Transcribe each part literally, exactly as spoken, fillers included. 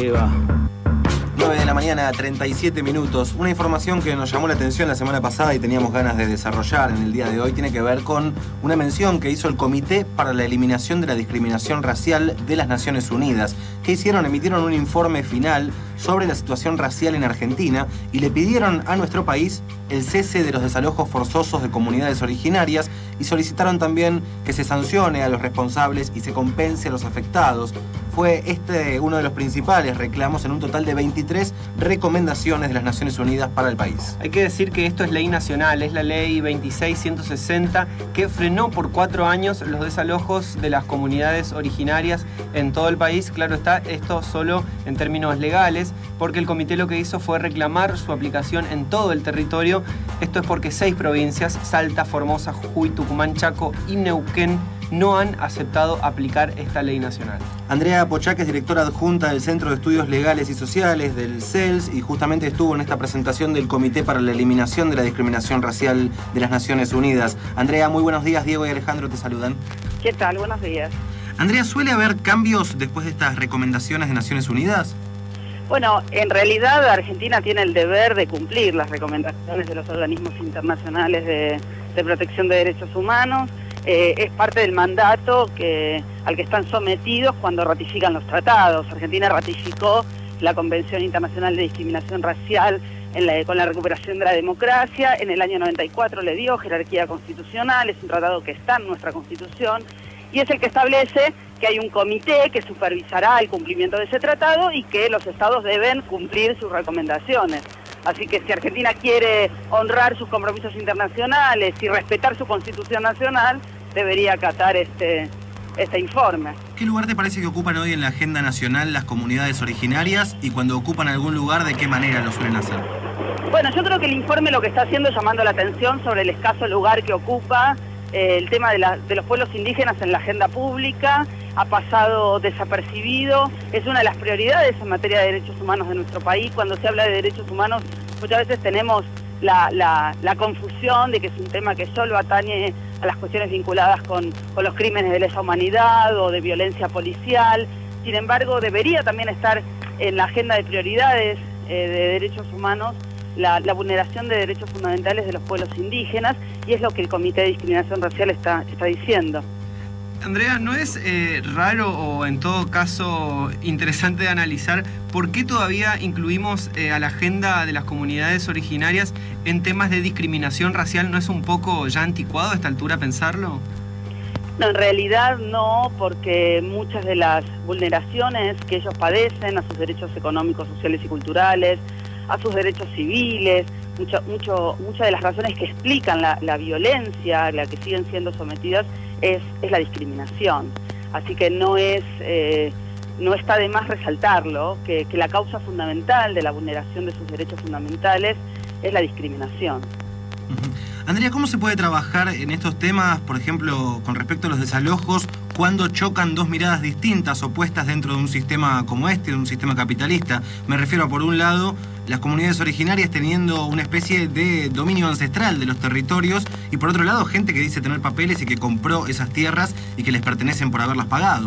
arriba. nueve de la mañana, treinta y siete minutos. Una información que nos llamó la atención la semana pasada y teníamos ganas de desarrollar en el día de hoy tiene que ver con una mención que hizo el Comité para la Eliminación de la Discriminación Racial de las Naciones Unidas. ¿Qué hicieron? Emitieron un informe final sobre la situación racial en Argentina y le pidieron a nuestro país el cese de los desalojos forzosos de comunidades originarias y solicitaron también que se sancione a los responsables y se compense a los afectados. Fue este uno de los principales reclamos en un total de veintitrés recomendaciones de las Naciones Unidas para el país. Hay que decir que esto es ley nacional, es la ley veintiséis ciento sesenta que frenó por cuatro años los desalojos de las comunidades originarias en todo el país. Claro está, esto solo en términos legales, porque el comité lo que hizo fue reclamar su aplicación en todo el territorio. Esto es porque seis provincias, Salta, Formosa, Jujuy, Tucumán, Chaco y Neuquén, no han aceptado aplicar esta ley nacional. Andrea Pochaque es directora adjunta del Centro de Estudios Legales y Sociales, del C E L S, y justamente estuvo en esta presentación del Comité para la Eliminación de la Discriminación Racial de las Naciones Unidas. Andrea, muy buenos días. Diego y Alejandro te saludan. ¿Qué tal? Buenos días. Andrea, ¿suele haber cambios después de estas recomendaciones de Naciones Unidas? Bueno, en realidad Argentina tiene el deber de cumplir las recomendaciones de los organismos internacionales de, de protección de derechos humanos. Eh, es parte del mandato que, al que están sometidos cuando ratifican los tratados. Argentina ratificó la Convención Internacional de Discriminación Racial en la, con la recuperación de la democracia. En el año noventa y cuatro le dio jerarquía constitucional, es un tratado que está en nuestra Constitución y es el que establece que hay un comité que supervisará el cumplimiento de ese tratado y que los estados deben cumplir sus recomendaciones. Así que si Argentina quiere honrar sus compromisos internacionales y respetar su Constitución Nacional, debería acatar este, este informe. ¿Qué lugar te parece que ocupan hoy en la agenda nacional las comunidades originarias y cuando ocupan algún lugar, de qué manera lo suelen hacer? Bueno, yo creo que el informe lo que está haciendo es llamando la atención sobre el escaso lugar que ocupa eh, el tema de, la, de los pueblos indígenas en la agenda pública. Ha pasado desapercibido, es una de las prioridades en materia de derechos humanos de nuestro país. Cuando se habla de derechos humanos, muchas veces tenemos la, la, la confusión de que es un tema que solo atañe a las cuestiones vinculadas con, con los crímenes de lesa humanidad o de violencia policial. Sin embargo, debería también estar en la agenda de prioridades eh, de derechos humanos la, la vulneración de derechos fundamentales de los pueblos indígenas, y es lo que el Comité de Discriminación Racial está, está diciendo. Andrea, ¿no es eh, raro o en todo caso interesante de analizar por qué todavía incluimos eh, a la agenda de las comunidades originarias en temas de discriminación racial? ¿No es un poco ya anticuado a esta altura pensarlo? No, en realidad no, porque muchas de las vulneraciones que ellos padecen a sus derechos económicos, sociales y culturales, a sus derechos civiles, mucho, mucho, muchas de las razones que explican la, la violencia a la que siguen siendo sometidas es, es la discriminación. Así que no es eh, no está de más resaltarlo, que, que la causa fundamental de la vulneración de sus derechos fundamentales es la discriminación. Uh-huh. Andrea, ¿cómo se puede trabajar en estos temas, por ejemplo, con respecto a los desalojos, cuando chocan dos miradas distintas, opuestas dentro de un sistema como este, de un sistema capitalista? Me refiero a, por un lado, las comunidades originarias teniendo una especie de dominio ancestral de los territorios y, por otro lado, gente que dice tener papeles y que compró esas tierras y que les pertenecen por haberlas pagado.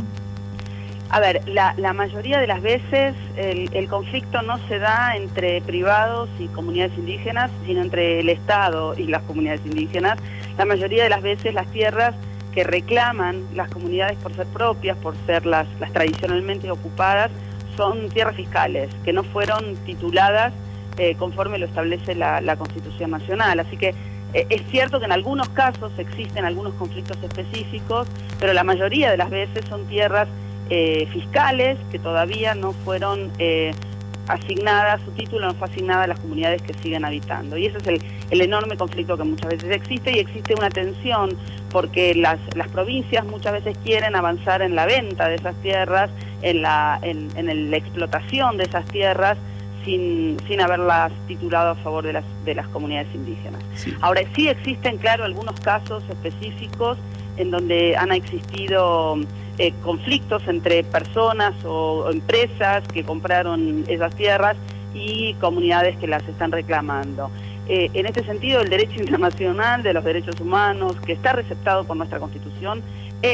A ver, la, la mayoría de las veces el, el conflicto no se da entre privados y comunidades indígenas, sino entre el Estado y las comunidades indígenas. La mayoría de las veces las tierras que reclaman las comunidades por ser propias, por ser las, las tradicionalmente ocupadas, son tierras fiscales, que no fueron tituladas eh, conforme lo establece la, la Constitución Nacional. Así que eh, es cierto que en algunos casos existen algunos conflictos específicos, pero la mayoría de las veces son tierras Eh, fiscales que todavía no fueron eh, asignadas, su título no fue asignada a las comunidades que siguen habitando. Y ese es el, el enorme conflicto que muchas veces existe, y existe una tensión porque las, las provincias muchas veces quieren avanzar en la venta de esas tierras, en la, en, en el, la explotación de esas tierras, sin, sin haberlas titulado a favor de las, de las comunidades indígenas. Sí. Ahora, sí existen, claro, algunos casos específicos en donde han existido eh, conflictos entre personas o, o empresas que compraron esas tierras y comunidades que las están reclamando. Eh, en este sentido, el derecho internacional de los derechos humanos, que está receptado por nuestra Constitución, es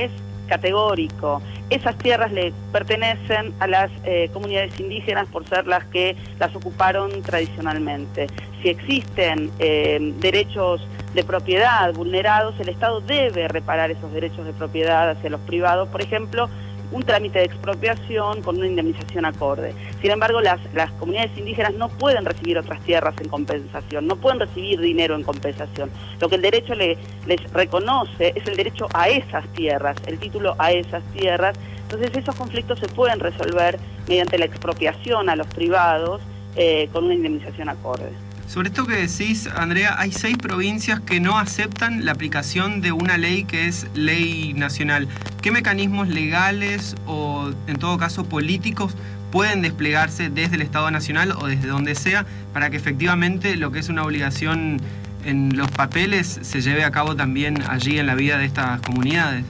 categórico. Esas tierras le pertenecen a las eh, comunidades indígenas por ser las que las ocuparon tradicionalmente. Si existen eh, derechos de propiedad vulnerados, el Estado debe reparar esos derechos de propiedad hacia los privados, por ejemplo, un trámite de expropiación con una indemnización acorde. Sin embargo, las, las comunidades indígenas no pueden recibir otras tierras en compensación, no pueden recibir dinero en compensación. Lo que el derecho le, les reconoce es el derecho a esas tierras, el título a esas tierras. Entonces esos conflictos se pueden resolver mediante la expropiación a los privados eh, con una indemnización acorde. Sobre esto que decís, Andrea, hay seis provincias que no aceptan la aplicación de una ley que es ley nacional. ¿Qué mecanismos legales o, en todo caso, políticos pueden desplegarse desde el Estado Nacional o desde donde sea para que efectivamente lo que es una obligación en los papeles se lleve a cabo también allí en la vida de estas comunidades?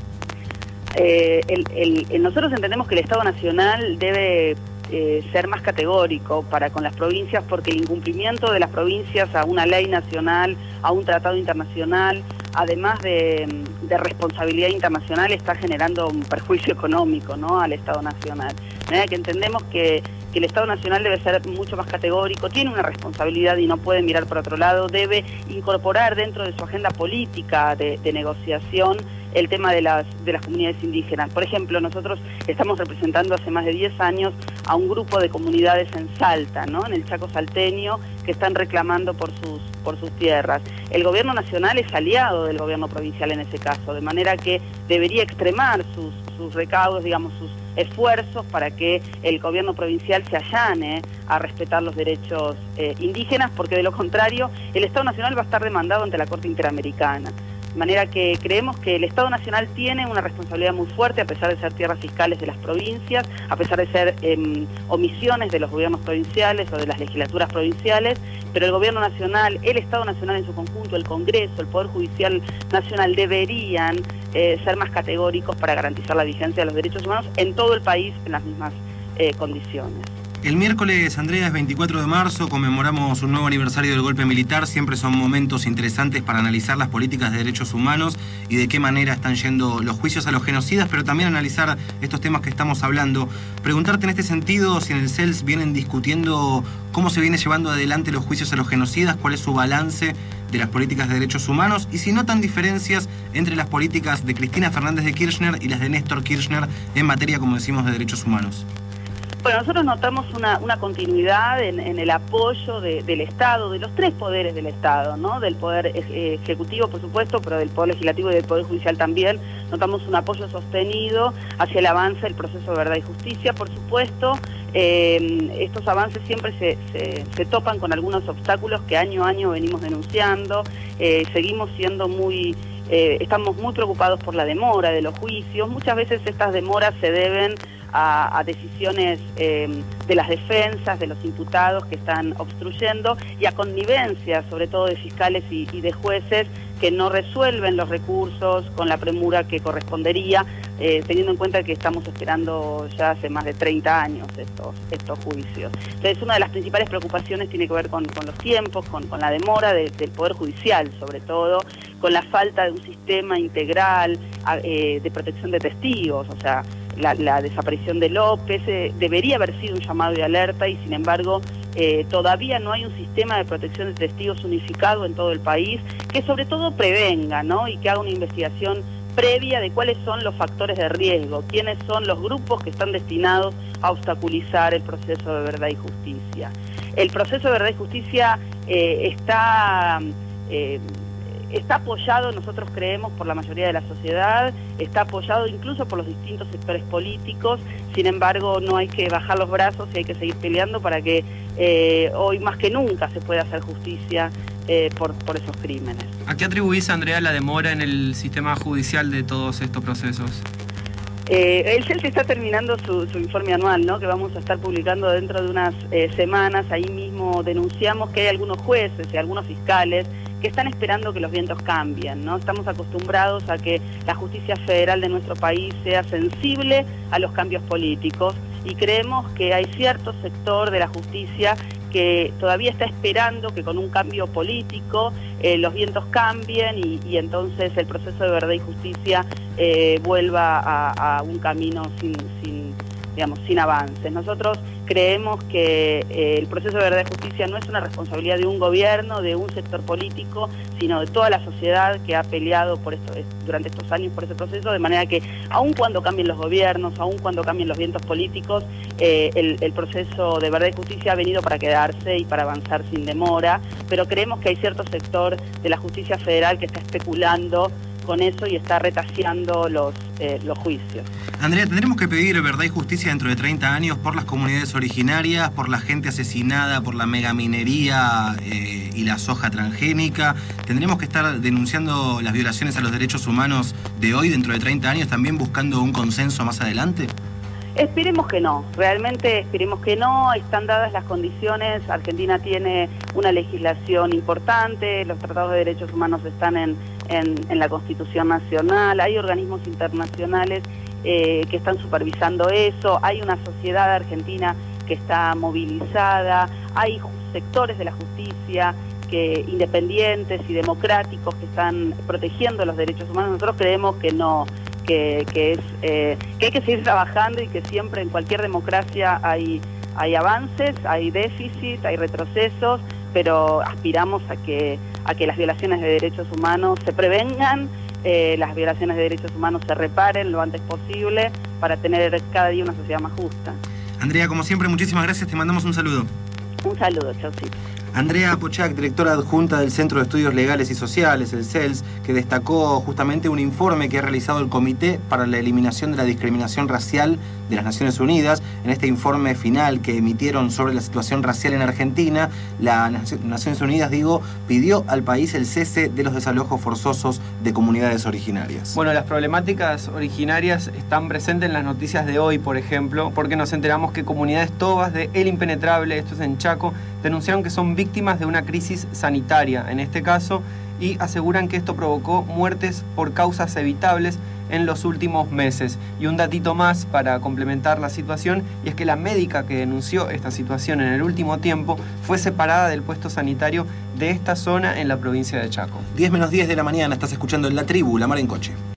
Eh, el, el, el, nosotros entendemos que el Estado Nacional debe Eh, ser más categórico para con las provincias, porque el incumplimiento de las provincias a una ley nacional, a un tratado internacional, además de, de responsabilidad internacional, está generando un perjuicio económico, ¿no?, al Estado Nacional. De manera que entendemos que, que el Estado Nacional debe ser mucho más categórico, tiene una responsabilidad y no puede mirar por otro lado, debe incorporar dentro de su agenda política de, de negociación el tema de las, de las comunidades indígenas. Por ejemplo, nosotros estamos representando hace más de diez años a un grupo de comunidades en Salta, ¿no?, en el Chaco salteño, que están reclamando por sus, por sus tierras. El gobierno nacional es aliado del gobierno provincial en ese caso, de manera que debería extremar sus, sus recaudos, digamos, sus esfuerzos para que el gobierno provincial se allane a respetar los derechos eh, indígenas, porque de lo contrario el Estado Nacional va a estar demandado ante la Corte Interamericana. De manera que creemos que el Estado Nacional tiene una responsabilidad muy fuerte, a pesar de ser tierras fiscales de las provincias, a pesar de ser eh, omisiones de los gobiernos provinciales o de las legislaturas provinciales, pero el Gobierno Nacional, el Estado Nacional en su conjunto, el Congreso, el Poder Judicial Nacional deberían eh, ser más categóricos para garantizar la vigencia de los derechos humanos en todo el país en las mismas eh, condiciones. El miércoles, Andrea, es veinticuatro de marzo, conmemoramos un nuevo aniversario del golpe militar. Siempre son momentos interesantes para analizar las políticas de derechos humanos y de qué manera están yendo los juicios a los genocidas, pero también analizar estos temas que estamos hablando. Preguntarte en este sentido si en el C E L S vienen discutiendo cómo se viene llevando adelante los juicios a los genocidas, cuál es su balance de las políticas de derechos humanos y si notan diferencias entre las políticas de Cristina Fernández de Kirchner y las de Néstor Kirchner en materia, como decimos, de derechos humanos. Bueno, nosotros notamos una, una continuidad en, en el apoyo de, del Estado, de los tres poderes del Estado, ¿no? Del Poder Ejecutivo, por supuesto, pero del Poder Legislativo y del Poder Judicial también. Notamos un apoyo sostenido hacia el avance del proceso de verdad y justicia. Por supuesto, eh, estos avances siempre se, se, se topan con algunos obstáculos que año a año venimos denunciando. Eh, seguimos siendo muy... Eh, estamos muy preocupados por la demora de los juicios. Muchas veces estas demoras se deben A, a decisiones eh, de las defensas, de los imputados que están obstruyendo y a connivencias, sobre todo de fiscales y, y de jueces que no resuelven los recursos con la premura que correspondería, eh, teniendo en cuenta que estamos esperando ya hace más de treinta años estos, estos juicios. Entonces, una de las principales preocupaciones tiene que ver con, con los tiempos, con, con la demora de, del Poder Judicial, sobre todo, con la falta de un sistema integral eh, de protección de testigos, o sea, La, la desaparición de López eh, debería haber sido un llamado de alerta y sin embargo eh, todavía no hay un sistema de protección de testigos unificado en todo el país que sobre todo prevenga, ¿no?, y que haga una investigación previa de cuáles son los factores de riesgo, quiénes son los grupos que están destinados a obstaculizar el proceso de verdad y justicia. El proceso de verdad y justicia eh, está... Eh, Está apoyado, nosotros creemos, por la mayoría de la sociedad, está apoyado incluso por los distintos sectores políticos, sin embargo no hay que bajar los brazos y hay que seguir peleando para que eh, hoy más que nunca se pueda hacer justicia eh, por, por esos crímenes. ¿A qué atribuís, Andrea, la demora en el sistema judicial de todos estos procesos? Eh, el C E L S está terminando su, su informe anual, ¿no?, que vamos a estar publicando dentro de unas eh, semanas. Ahí mismo denunciamos que hay algunos jueces y algunos fiscales que están esperando que los vientos cambien, ¿no? Estamos acostumbrados a que la justicia federal de nuestro país sea sensible a los cambios políticos y creemos que hay cierto sector de la justicia que todavía está esperando que con un cambio político eh, los vientos cambien y, y entonces el proceso de verdad y justicia eh, vuelva a, a un camino sin, sin, digamos, sin avances. Nosotros creemos que eh, el proceso de verdad y justicia no es una responsabilidad de un gobierno, de un sector político, sino de toda la sociedad que ha peleado por esto, durante estos años por ese proceso, de manera que aun cuando cambien los gobiernos, aun cuando cambien los vientos políticos, eh, el, el proceso de verdad y justicia ha venido para quedarse y para avanzar sin demora, pero creemos que hay cierto sector de la justicia federal que está especulando con eso y está retaseando los, eh, los juicios. Andrea, ¿tendremos que pedir verdad y justicia dentro de treinta años por las comunidades originarias, por la gente asesinada, por la megaminería eh, y la soja transgénica? ¿Tendremos que estar denunciando las violaciones a los derechos humanos de hoy dentro de treinta años, también buscando un consenso más adelante? Esperemos que no, realmente esperemos que no, están dadas las condiciones, Argentina tiene una legislación importante, los tratados de derechos humanos están en, en, en la Constitución Nacional, hay organismos internacionales eh, que están supervisando eso, hay una sociedad argentina que está movilizada, hay sectores de la justicia que, independientes y democráticos que están protegiendo los derechos humanos. Nosotros creemos que no... Que, que, es, eh, que hay que seguir trabajando y que siempre en cualquier democracia hay, hay avances, hay déficit, hay retrocesos, pero aspiramos a que, a que las violaciones de derechos humanos se prevengan, eh, las violaciones de derechos humanos se reparen lo antes posible para tener cada día una sociedad más justa. Andrea, como siempre, muchísimas gracias, te mandamos un saludo. Un saludo, chaucito. Andrea Pochac, directora adjunta del Centro de Estudios Legales y Sociales, el C E L S, que destacó justamente un informe que ha realizado el Comité para la Eliminación de la Discriminación Racial de las Naciones Unidas. En este informe final que emitieron sobre la situación racial en Argentina, las Naciones Unidas, digo, pidió al país el cese de los desalojos forzosos de comunidades originarias. Bueno, las problemáticas originarias están presentes en las noticias de hoy, por ejemplo, porque nos enteramos que comunidades tobas de El Impenetrable, esto es en Chaco, denunciaron que son víctimas de una crisis sanitaria, en este caso, y aseguran que esto provocó muertes por causas evitables en los últimos meses. Y un datito más para complementar la situación, y es que la médica que denunció esta situación en el último tiempo fue separada del puesto sanitario de esta zona en la provincia de Chaco. diez menos diez de la mañana, estás escuchando en La Tribu, La Mar en Coche.